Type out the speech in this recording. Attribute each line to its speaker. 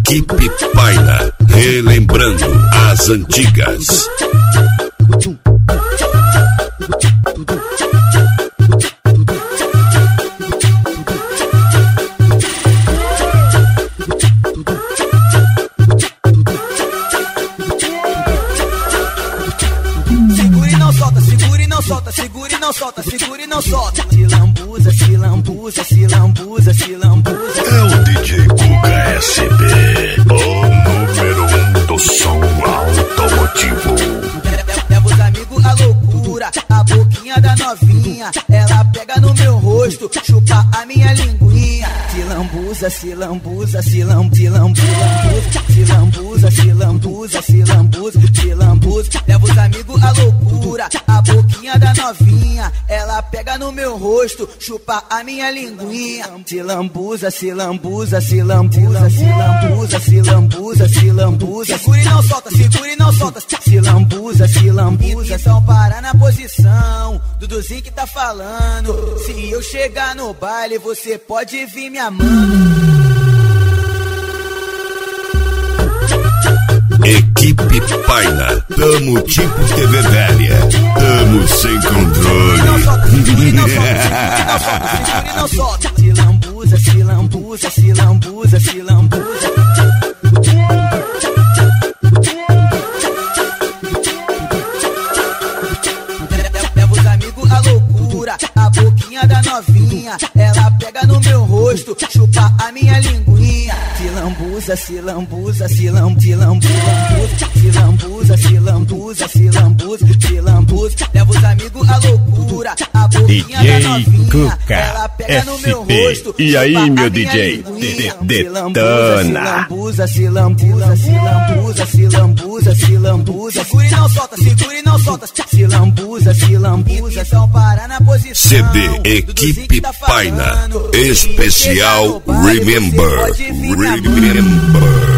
Speaker 1: Equipe Paina, relembrando as antigas.
Speaker 2: Segura e não solta, segura e não solta, segura e não solta, segura e não solta. Se lambuza, se lambuza, se lambuza, se lambuza.
Speaker 1: É o DJ Cuca SB, o número 1 do som automotivo.
Speaker 2: Leva os amigos à loucura, a boquinha da novinha. Ela pega no meu rosto, chupa a minha linguinha. Se lambuza, se lambuza, se lambuza, se lambuza, se lambuza, se lambuza, se lambuza. Leva os amigos à loucura, a boquinha da novinha. Ela pega no meu rosto, chupa a minha linguinha. Se lambuza, se lambuza, se lambuza, se lambuza, se lambuza, se lambuza. Segura e não solta, segura e não solta. Se lambuza, se lambuza. Então para na posição, Duduzinho que tá falando. Se eu chegar no baile, você pode vir me amando.
Speaker 1: Equipe Paina, tamo tipo TV velha, tamo sem controle.
Speaker 2: Segura e não solta. Se lambuza, se lambuza, se lambuza, se lambuza. Leva os amigos à loucura, a boquinha da novinha. Ela pega no meu rosto, chupa a minha linguinha. Se lambuza, se lambuza, se lambuza, se lambuza, se lambuza, se lambuza, se lambuza. Leva os amigos à loucura, a boquinha da novinha.
Speaker 3: Cuca
Speaker 2: ela pega no meu rosto.
Speaker 3: E aí, meu DJ? Detona.
Speaker 2: Se lambuza, se lambuza, se lambuza, se lambuza, se lambuza. Segura e não solta, segura e não solta. Se lambuza, se lambuza. Então para na posição.
Speaker 1: CD Equipe Paina, especial Remember.